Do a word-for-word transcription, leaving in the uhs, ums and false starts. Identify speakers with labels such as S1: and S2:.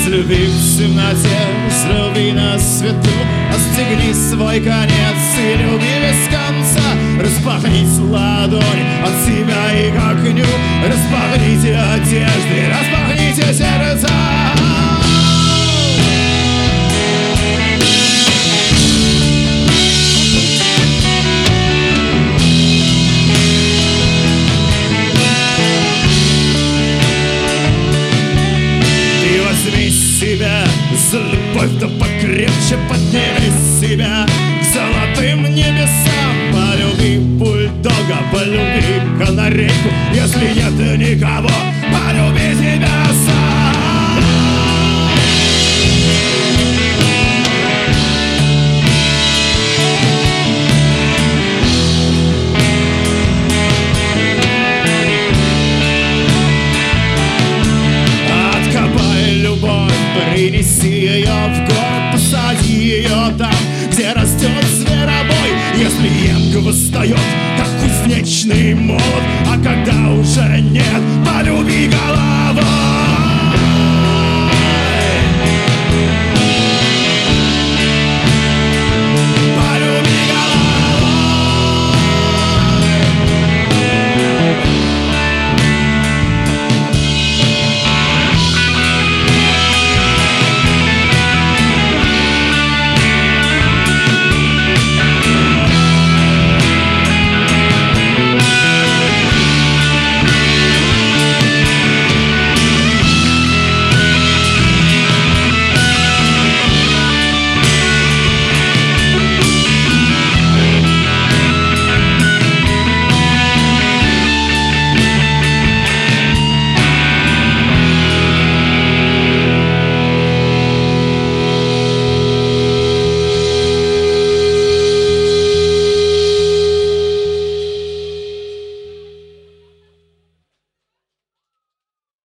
S1: Разлюби в темноте, разлюби на свету, отстегни свой конец и люби без конца. Распахните ладони от себя и к огню, распахните одежды, распахните сердца. Себя за любовь, да покрепче подними себя к золотым небесам. Полюби бульдога, полюби канарейку, если нет никого, полюби себя сам. Откопай любовь, принеси ее в город, посади ее там, где растет зверобой. Если емка восстает, как кузнечный молот, а когда уже нет, полюби головой.